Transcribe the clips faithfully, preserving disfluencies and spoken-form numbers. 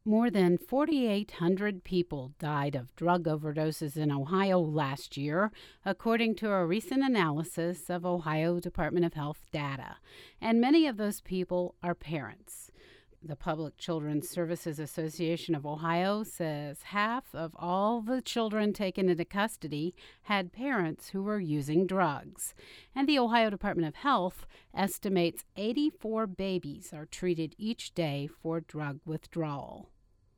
More than forty-eight hundred people died of drug overdoses in Ohio last year, according to a recent analysis of Ohio Department of Health data. And many of those people are parents. The Public Children's Services Association of Ohio says half of all the children taken into custody had parents who were using drugs. And the Ohio Department of Health estimates eighty-four babies are treated each day for drug withdrawal.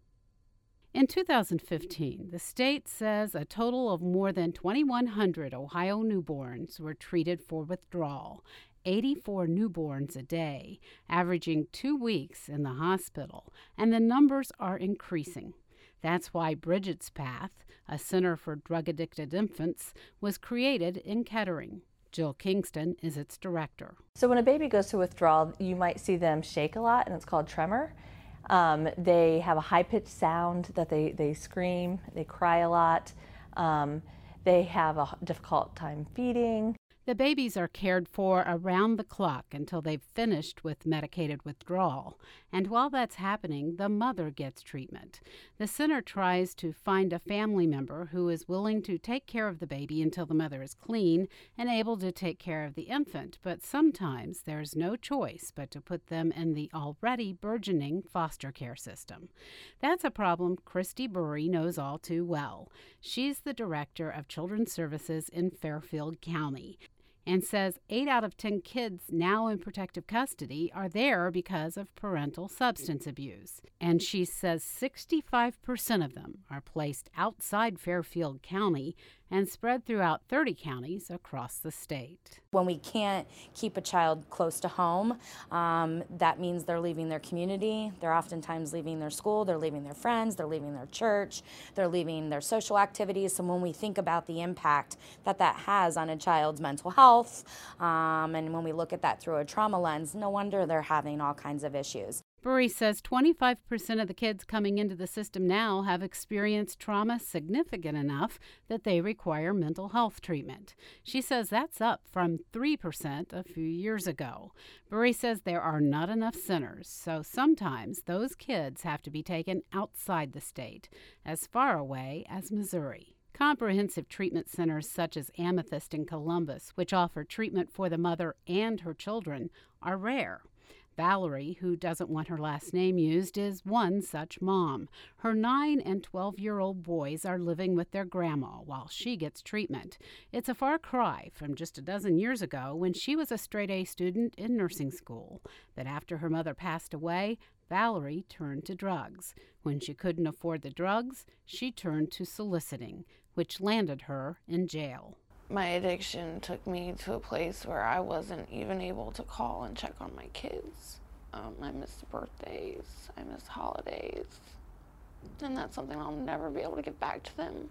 In two thousand fifteen, the state says a total of more than twenty-one hundred Ohio newborns were treated for withdrawal, eighty-four newborns a day, averaging two weeks in the hospital, and the numbers are increasing. That's why Bridget's Path, a center for drug-addicted infants, was created in Kettering. Jill Kingston is its director. So when a baby goes to withdrawal, you might see them shake a lot, and it's called tremor. Um, they have a high-pitched sound that they, they scream, they cry a lot, um, they have a difficult time feeding. The babies are cared for around the clock until they've finished with medicated withdrawal. And while that's happening, the mother gets treatment. The center tries to find a family member who is willing to take care of the baby until the mother is clean and able to take care of the infant. But sometimes there's no choice but to put them in the already burgeoning foster care system. That's a problem Christy Burry knows all too well. She's the director of Children's Services in Fairfield County, and says eight out of ten kids now in protective custody are there because of parental substance abuse. And she says sixty-five percent of them are placed outside Fairfield County and spread throughout thirty counties across the state. When we can't keep a child close to home, um, that means they're leaving their community, they're oftentimes leaving their school, they're leaving their friends, they're leaving their church, they're leaving their social activities. So when we think about the impact that that has on a child's mental health, um, and when we look at that through a trauma lens, no wonder they're having all kinds of issues. Burry says twenty-five percent of the kids coming into the system now have experienced trauma significant enough that they require mental health treatment. She says that's up from three percent a few years ago. Burry says there are not enough centers, so sometimes those kids have to be taken outside the state, as far away as Missouri. Comprehensive treatment centers such as Amethyst in Columbus, which offer treatment for the mother and her children, are rare. Valerie, who doesn't want her last name used, is one such mom. Her nine and twelve-year-old boys are living with their grandma while she gets treatment. It's a far cry from just a dozen years ago when she was a straight-A student in nursing school. But after her mother passed away, Valerie turned to drugs. When she couldn't afford the drugs, she turned to soliciting, which landed her in jail. My addiction took me to a place where I wasn't even able to call and check on my kids. Um, I missed birthdays, I missed holidays, and that's something I'll never be able to give back to them.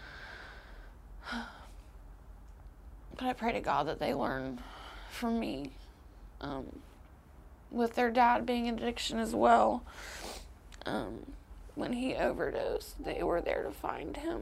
But I pray to God that they learn from me. Um, with their dad being in addiction as well, um, when he overdosed, they were there to find him.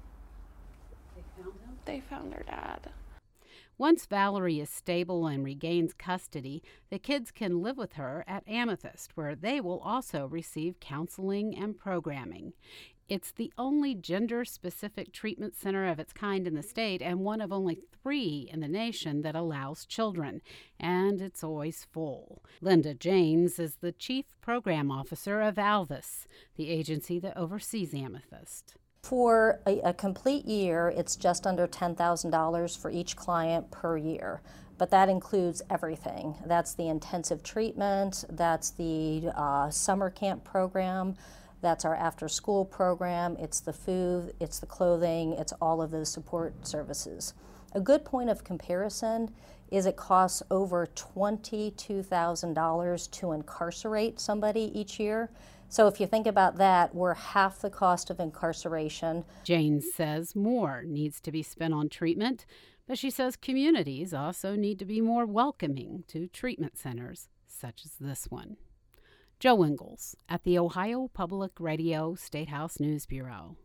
They found their dad. Once Valerie is stable and regains custody, the kids can live with her at Amethyst, where they will also receive counseling and programming. It's the only gender-specific treatment center of its kind in the state and one of only three in the nation that allows children, and it's always full. Linda James is the chief program officer of Alvis, the agency that oversees Amethyst. For a, a complete year, it's just under ten thousand dollars for each client per year, but that includes everything. That's the intensive treatment, that's the uh, summer camp program, that's our after-school program, it's the food, it's the clothing, it's all of those support services. A good point of comparison is it costs over twenty-two thousand dollars to incarcerate somebody each year. So if you think about that, we're half the cost of incarceration. Jane says more needs to be spent on treatment, but she says communities also need to be more welcoming to treatment centers such as this one. Joe Ingles at the Ohio Public Radio State House News Bureau.